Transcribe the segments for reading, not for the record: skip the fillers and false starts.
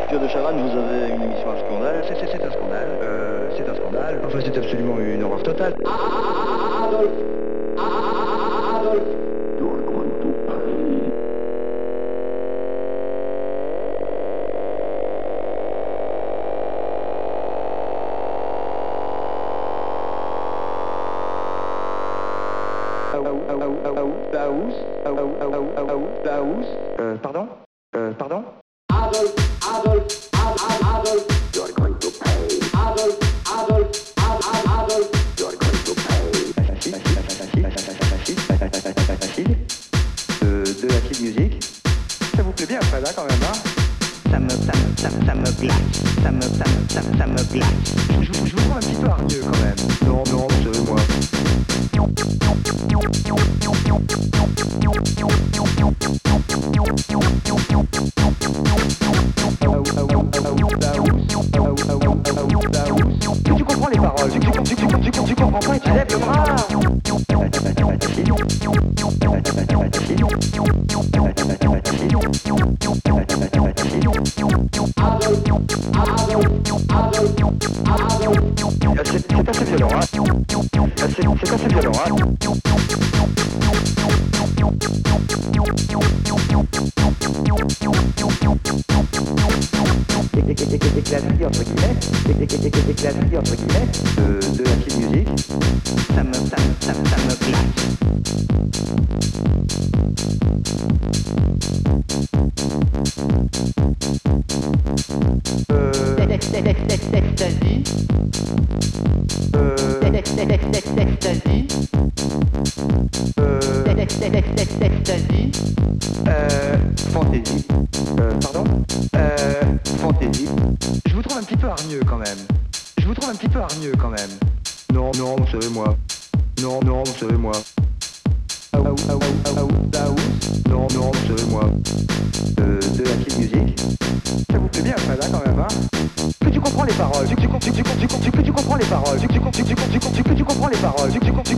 Pierre de Chavannes, vous avez une émission à scandale. C'est un scandale. C'est un scandale. Enfin, c'est absolument une horreur totale. Adolf. You're going to pay. Pardon? Pardon? Adolf. You're going to pay. Adolf. You're going to pay. De l'acid musique. Ça vous plaît bien, Fred, hein, quand même, hein? Ça me glace. Ça me glace. Je vous prends un petit peu hargneux, quand même. Non, vous savez, moi. Tu comprends les paroles, tu comprends pas et tu lèves le bras. C'est assez violent, hein. C'est assez violent, hein. Éclaté entre guillemets, de la petite musique, ça me glace. Fantaisie. Pardon? Fantaisie. Je vous trouve un petit peu hargneux quand même. Non, vous savez moi. Non, vous savez moi. Non, vous savez moi. De la petite musique. Ça vous plaît bien, Fred, hein, quand même, hein? Que tu comprends les paroles, que tu comprends les paroles, que tu comprends les paroles,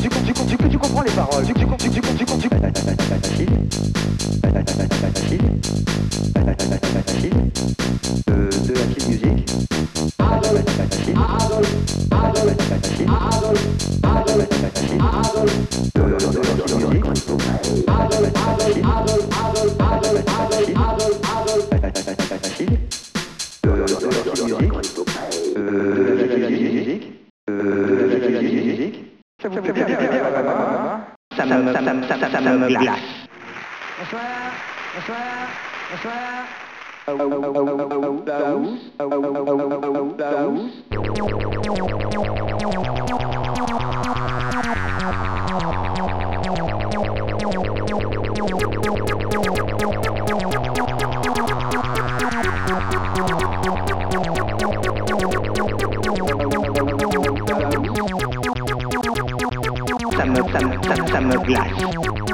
de la petite musique. Ça me glace. Ça me glace.